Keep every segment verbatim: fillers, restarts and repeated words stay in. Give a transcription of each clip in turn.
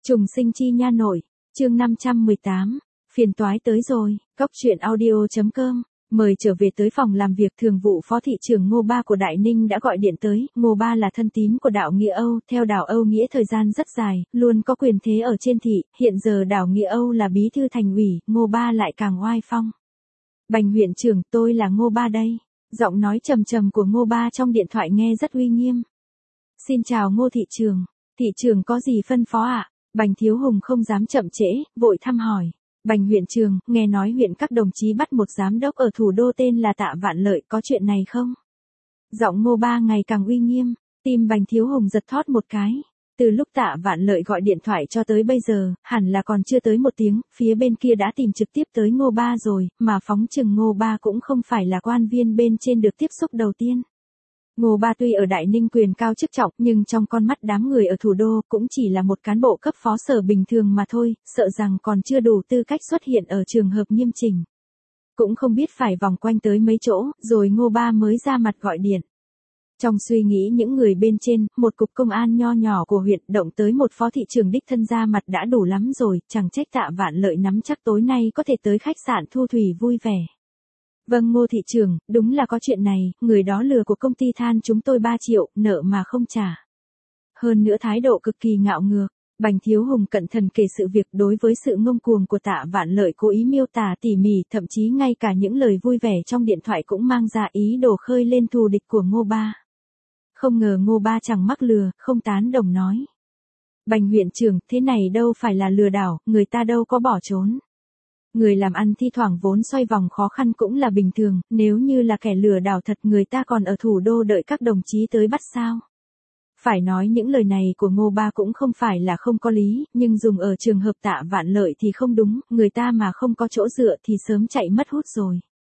Trùng sinh chi nha nội, chương năm trăm mười tám, phiền toái tới rồi, cóc truyện audio.com, mời trở về tới phòng làm việc thường vụ phó thị trưởng Ngô Ba của Đại Ninh đã gọi điện tới, Ngô Ba là thân tín của đảo Nghĩa Âu, theo đảo Âu Nghĩa thời gian rất dài, luôn có quyền thế ở trên thị, hiện giờ đảo Nghĩa Âu là bí thư thành ủy, Ngô Ba lại càng oai phong. Bành huyện trưởng, tôi là Ngô Ba đây, giọng nói trầm trầm của Ngô Ba trong điện thoại nghe rất uy nghiêm. Xin chào Ngô thị trưởng, thị trưởng có gì phân phó ạ? À? Bành Thiếu Hùng không dám chậm trễ, vội thăm hỏi. Bành huyện trưởng, nghe nói huyện các đồng chí bắt một giám đốc ở thủ đô tên là Tạ Vạn Lợi, có chuyện này không? Giọng Ngô Ba ngày càng uy nghiêm, tim Bành Thiếu Hùng giật thót một cái. Từ lúc Tạ Vạn Lợi gọi điện thoại cho tới bây giờ, hẳn là còn chưa tới một tiếng, phía bên kia đã tìm trực tiếp tới Ngô Ba rồi, mà phóng chừng Ngô Ba cũng không phải là quan viên bên trên được tiếp xúc đầu tiên. Ngô Ba tuy ở Đại Ninh quyền cao chức trọng, nhưng trong con mắt đám người ở thủ đô cũng chỉ là một cán bộ cấp phó sở bình thường mà thôi, sợ rằng còn chưa đủ tư cách xuất hiện ở trường hợp nghiêm chỉnh. Cũng không biết phải vòng quanh tới mấy chỗ, rồi Ngô Ba mới ra mặt gọi điện. Trong suy nghĩ những người bên trên, một cục công an nho nhỏ của huyện động tới một phó thị trưởng đích thân ra mặt đã đủ lắm rồi, chẳng trách Tạ Vạn Lợi nắm chắc tối nay có thể tới khách sạn Thu Thủy vui vẻ. Vâng Ngô thị trưởng, đúng là có chuyện này, người đó lừa của công ty than chúng tôi ba triệu, nợ mà không trả. Hơn nữa thái độ cực kỳ ngạo ngược, Bành Thiếu Hùng cẩn thận kể sự việc đối với sự ngông cuồng của Tạ Vạn Lợi cố ý miêu tả tỉ mỉ, thậm chí ngay cả những lời vui vẻ trong điện thoại cũng mang ra ý đồ khơi lên thù địch của Ngô Ba. Không ngờ Ngô Ba chẳng mắc lừa, không tán đồng nói. Bành huyện trưởng, thế này đâu phải là lừa đảo, người ta đâu có bỏ trốn. Người làm ăn thi thoảng vốn xoay vòng khó khăn cũng là bình thường, nếu như là kẻ lừa đảo thật người ta còn ở thủ đô đợi các đồng chí tới bắt sao. Phải nói những lời này của Ngô Ba cũng không phải là không có lý, nhưng dùng ở trường hợp Tạ Vạn Lợi thì không đúng, người ta mà không có chỗ dựa thì sớm chạy mất hút rồi.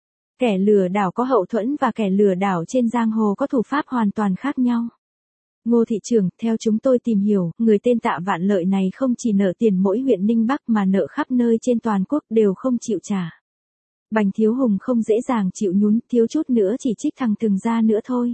Kẻ lừa đảo có hậu thuẫn và kẻ lừa đảo trên giang hồ có thủ pháp hoàn toàn khác nhau. Ngô thị trưởng, theo chúng tôi tìm hiểu, người tên Tạ Vạn Lợi này không chỉ nợ tiền mỗi huyện Ninh Bắc mà nợ khắp nơi trên toàn quốc đều không chịu trả. Bành Thiếu Hùng không dễ dàng chịu nhún, thiếu chút nữa chỉ trích thằng Từng ra nữa thôi.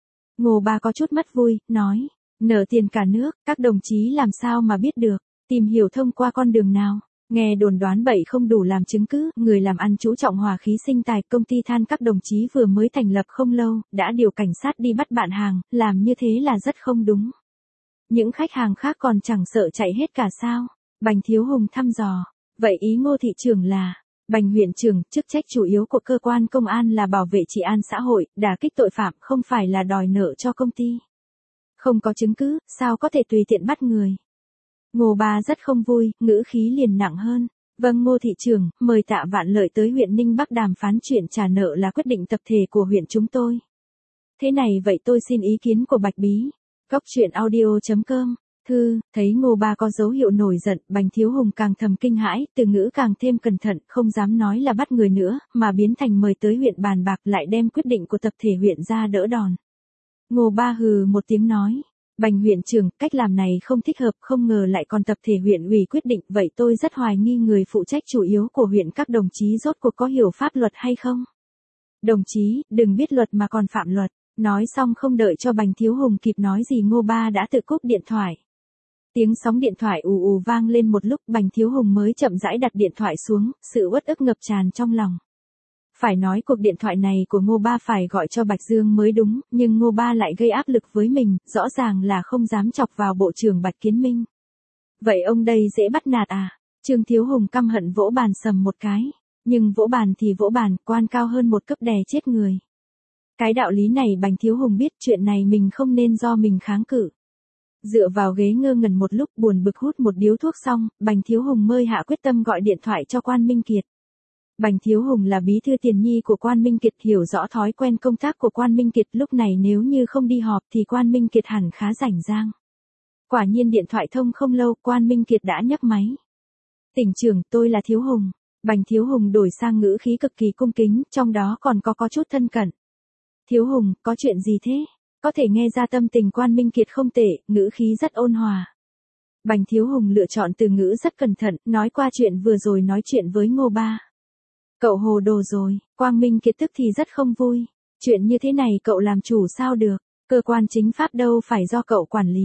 Ngô Ba có chút mất vui, nói, nợ tiền cả nước, các đồng chí làm sao mà biết được, tìm hiểu thông qua con đường nào. Nghe đồn đoán bậy không đủ làm chứng cứ, người làm ăn chú trọng hòa khí sinh tài, công ty than các đồng chí vừa mới thành lập không lâu, đã điều cảnh sát đi bắt bạn hàng, làm như thế là rất không đúng. Những khách hàng khác còn chẳng sợ chạy hết cả sao? Bành Thiếu Hùng thăm dò, vậy ý Ngô thị trưởng là, Bành huyện trưởng, chức trách chủ yếu của cơ quan công an là bảo vệ trị an xã hội, đả kích tội phạm, không phải là đòi nợ cho công ty. Không có chứng cứ, sao có thể tùy tiện bắt người? Ngô Ba rất không vui, ngữ khí liền nặng hơn. Vâng Ngô thị trưởng, mời Tạ Vạn Lợi tới huyện Ninh Bắc đàm phán chuyện trả nợ là quyết định tập thể của huyện chúng tôi. Thế này vậy tôi xin ý kiến của Bạch Bí. Cóc truyện audio.com. Thư, thấy Ngô Ba có dấu hiệu nổi giận, Bành Thiếu Hùng càng thầm kinh hãi, từ ngữ càng thêm cẩn thận, không dám nói là bắt người nữa, mà biến thành mời tới huyện bàn bạc lại đem quyết định của tập thể huyện ra đỡ đòn. Ngô Ba hừ một tiếng nói. Bành huyện trưởng, cách làm này không thích hợp, không ngờ lại còn tập thể huyện ủy quyết định, vậy tôi rất hoài nghi người phụ trách chủ yếu của huyện các đồng chí rốt cuộc có hiểu pháp luật hay không? Đồng chí, đừng biết luật mà còn phạm luật, nói xong không đợi cho Bành Thiếu Hùng kịp nói gì Ngô Ba đã tự cúp điện thoại. Tiếng sóng điện thoại ù ù vang lên một lúc, Bành Thiếu Hùng mới chậm rãi đặt điện thoại xuống, sự uất ức ngập tràn trong lòng. Phải nói cuộc điện thoại này của Ngô Ba phải gọi cho Bạch Dương mới đúng, nhưng Ngô Ba lại gây áp lực với mình, rõ ràng là không dám chọc vào bộ trưởng Bạch Kiến Minh. Vậy ông đây dễ bắt nạt à? Trương Thiếu Hùng căm hận vỗ bàn sầm một cái. Nhưng vỗ bàn thì vỗ bàn, quan cao hơn một cấp đè chết người. Cái đạo lý này Bành Thiếu Hùng biết, chuyện này mình không nên do mình kháng cự. Dựa vào ghế ngơ ngẩn một lúc, buồn bực hút một điếu thuốc xong, Bành Thiếu Hùng mới hạ quyết tâm gọi điện thoại cho Quan Minh Kiệt. Bành Thiếu Hùng là bí thư tiền nhi của Quan Minh Kiệt, hiểu rõ thói quen công tác của Quan Minh Kiệt, lúc này nếu như không đi họp thì Quan Minh Kiệt hẳn khá rảnh rang. Quả nhiên điện thoại thông không lâu, Quan Minh Kiệt đã nhấc máy. Tỉnh trưởng, tôi là Thiếu Hùng. Bành Thiếu Hùng đổi sang ngữ khí cực kỳ cung kính, trong đó còn có có chút thân cận. Thiếu Hùng, có chuyện gì thế? Có thể nghe ra tâm tình Quan Minh Kiệt không tệ, ngữ khí rất ôn hòa. Bành Thiếu Hùng lựa chọn từ ngữ rất cẩn thận, nói qua chuyện vừa rồi nói chuyện với Ngô Ba. Cậu hồ đồ rồi, Quang Minh Kiệt tức thì rất không vui. Chuyện như thế này cậu làm chủ sao được, cơ quan chính pháp đâu phải do cậu quản lý.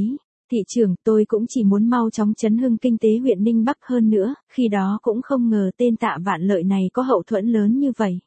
Thị trưởng, tôi cũng chỉ muốn mau chóng chấn hưng kinh tế huyện Ninh Bắc hơn nữa, khi đó cũng không ngờ tên Tạ Vạn Lợi này có hậu thuẫn lớn như vậy.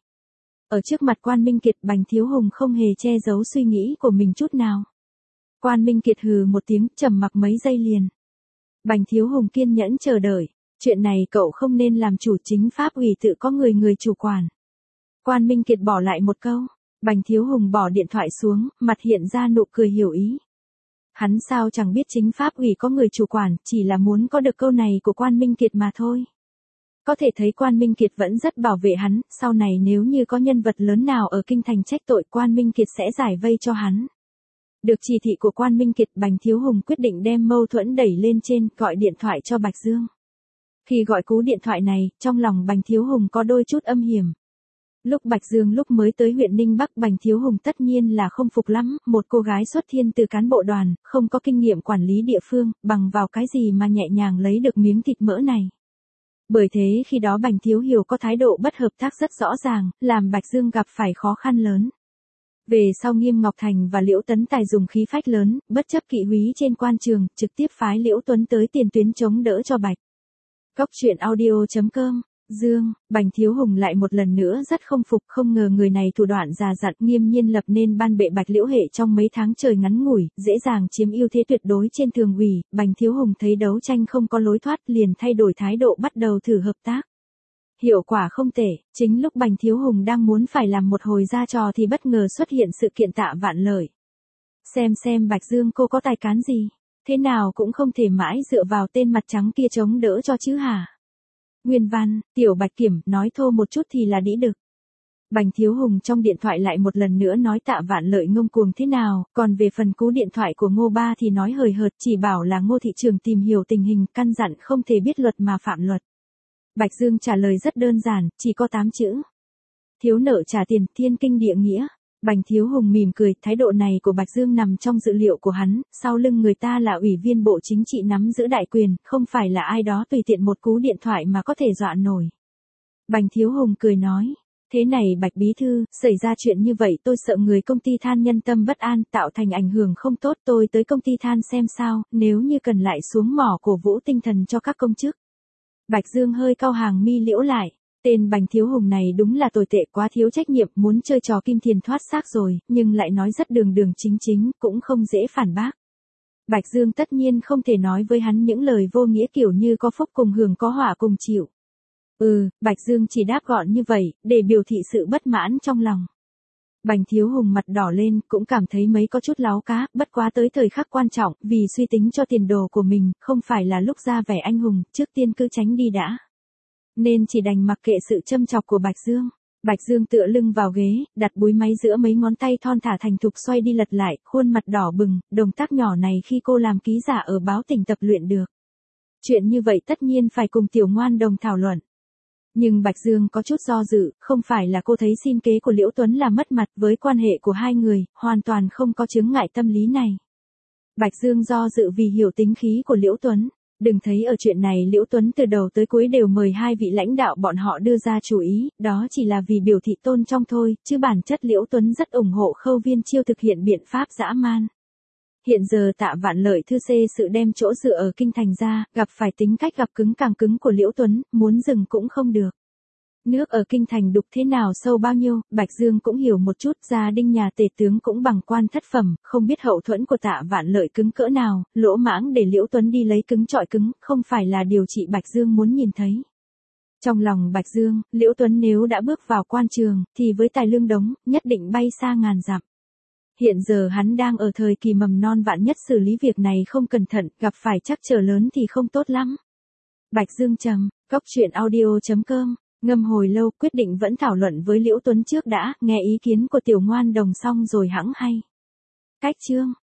Ở trước mặt Quan Minh Kiệt, Bành Thiếu Hùng không hề che giấu suy nghĩ của mình chút nào. Quan Minh Kiệt hừ một tiếng, trầm mặc mấy giây liền. Bành Thiếu Hùng kiên nhẫn chờ đợi, chuyện này cậu không nên làm chủ, chính pháp ủy tự có người người chủ quản. Quan Minh Kiệt bỏ lại một câu, Bành Thiếu Hùng bỏ điện thoại xuống, mặt hiện ra nụ cười hiểu ý. Hắn sao chẳng biết chính pháp ủy có người chủ quản, chỉ là muốn có được câu này của Quan Minh Kiệt mà thôi. Có thể thấy Quan Minh Kiệt vẫn rất bảo vệ hắn, sau này nếu như có nhân vật lớn nào ở kinh thành trách tội, Quan Minh Kiệt sẽ giải vây cho hắn. Được chỉ thị của Quan Minh Kiệt, Bành Thiếu Hùng quyết định đem mâu thuẫn đẩy lên trên, gọi điện thoại cho Bạch Dương. Khi gọi cú điện thoại này, trong lòng Bành Thiếu Hùng có đôi chút âm hiểm. Lúc Bạch Dương lúc mới tới huyện Ninh Bắc, Bành Thiếu Hùng tất nhiên là không phục lắm, một cô gái xuất thiên từ cán bộ đoàn, không có kinh nghiệm quản lý địa phương, bằng vào cái gì mà nhẹ nhàng lấy được miếng thịt mỡ này. Bởi thế khi đó Bành Thiếu Hiểu có thái độ bất hợp tác rất rõ ràng, làm Bạch Dương gặp phải khó khăn lớn. Về sau Nghiêm Ngọc Thành và Liễu Tấn Tài dùng khí phách lớn, bất chấp kỵ húy trên quan trường, trực tiếp phái Liễu Tuấn tới tiền tuyến chống đỡ cho Bạch. Cóc truyện audio chấm com. Dương, Bành Thiếu Hùng lại một lần nữa rất không phục, không ngờ người này thủ đoạn già dặn, nghiêm nhiên lập nên ban bệ Bạch Liễu hệ trong mấy tháng trời ngắn ngủi, dễ dàng chiếm ưu thế tuyệt đối trên thường ủy. Bành Thiếu Hùng thấy đấu tranh không có lối thoát, liền thay đổi thái độ, bắt đầu thử hợp tác. Hiệu quả không tệ, chính lúc Bành Thiếu Hùng đang muốn phải làm một hồi ra trò thì bất ngờ xuất hiện sự kiện Tạ Vạn Lợi. Xem xem Bạch Dương cô có tài cán gì, thế nào cũng không thể mãi dựa vào tên mặt trắng kia chống đỡ cho chứ hả? Nguyên văn, Tiểu Bạch Kiểm, nói thô một chút thì là đĩ đực. Bành Thiếu Hùng trong điện thoại lại một lần nữa nói Tạ Vạn Lợi ngông cuồng thế nào, còn về phần cú điện thoại của Ngô Ba thì nói hời hợt, chỉ bảo là Ngô thị trưởng tìm hiểu tình hình, căn dặn không thể biết luật mà phạm luật. Bạch Dương trả lời rất đơn giản, chỉ có tám chữ. Thiếu nợ trả tiền, thiên kinh địa nghĩa. Bành Thiếu Hùng mỉm cười, thái độ này của Bạch Dương nằm trong dự liệu của hắn, sau lưng người ta là ủy viên bộ chính trị nắm giữ đại quyền, không phải là ai đó tùy tiện một cú điện thoại mà có thể dọa nổi. Bành Thiếu Hùng cười nói, thế này Bạch Bí Thư, xảy ra chuyện như vậy tôi sợ người công ty than nhân tâm bất an, tạo thành ảnh hưởng không tốt, tôi tới công ty than xem sao, nếu như cần lại xuống mỏ cổ vũ tinh thần cho các công chức. Bạch Dương hơi cau hàng mi liễu lại. Tên Bành Thiếu Hùng này đúng là tồi tệ, quá thiếu trách nhiệm, muốn chơi trò kim tiền thoát xác rồi, nhưng lại nói rất đường đường chính chính, cũng không dễ phản bác. Bạch Dương tất nhiên không thể nói với hắn những lời vô nghĩa kiểu như có phúc cùng hưởng có họa cùng chịu. Ừ, Bạch Dương chỉ đáp gọn như vậy, để biểu thị sự bất mãn trong lòng. Bành Thiếu Hùng mặt đỏ lên, cũng cảm thấy mấy có chút láo cá, bất quá tới thời khắc quan trọng, vì suy tính cho tiền đồ của mình, không phải là lúc ra vẻ anh hùng, trước tiên cứ tránh đi đã. Nên chỉ đành mặc kệ sự châm chọc của Bạch Dương. Bạch Dương tựa lưng vào ghế, đặt búi máy giữa mấy ngón tay thon thả thành thục xoay đi lật lại, khuôn mặt đỏ bừng, động tác nhỏ này khi cô làm ký giả ở báo tỉnh tập luyện được. Chuyện như vậy tất nhiên phải cùng Tiểu Ngoan Đồng thảo luận. Nhưng Bạch Dương có chút do dự, không phải là cô thấy xin kế của Liễu Tuấn là mất mặt, với quan hệ của hai người, hoàn toàn không có chướng ngại tâm lý này. Bạch Dương do dự vì hiểu tính khí của Liễu Tuấn. Đừng thấy ở chuyện này Liễu Tuấn từ đầu tới cuối đều mời hai vị lãnh đạo bọn họ đưa ra chủ ý, đó chỉ là vì biểu thị tôn trọng thôi, chứ bản chất Liễu Tuấn rất ủng hộ Khâu Viên Chiêu thực hiện biện pháp dã man. Hiện giờ Tạ Vạn Lợi thư xê sự đem chỗ dựa ở kinh thành ra, gặp phải tính cách gặp cứng càng cứng của Liễu Tuấn, muốn dừng cũng không được. Nước ở kinh thành đục thế nào sâu bao nhiêu, Bạch Dương cũng hiểu một chút, gia đình nhà tể tướng cũng bằng quan thất phẩm, không biết hậu thuẫn của Tạ Vạn Lợi cứng cỡ nào, lỗ mãng để Liễu Tuấn đi lấy cứng trọi cứng, không phải là điều chị Bạch Dương muốn nhìn thấy. Trong lòng Bạch Dương, Liễu Tuấn nếu đã bước vào quan trường, thì với tài lương đống, nhất định bay xa ngàn dặm. Hiện giờ hắn đang ở thời kỳ mầm non, vạn nhất xử lý việc này không cẩn thận, gặp phải trắc trở lớn thì không tốt lắm. Bạch Dương trầm, cóc truyện audio chấm com. Ngâm hồi lâu, quyết định vẫn thảo luận với Liễu Tuấn trước đã, nghe ý kiến của Tiểu Ngoan Đồng xong rồi hẵng hay. Cách chương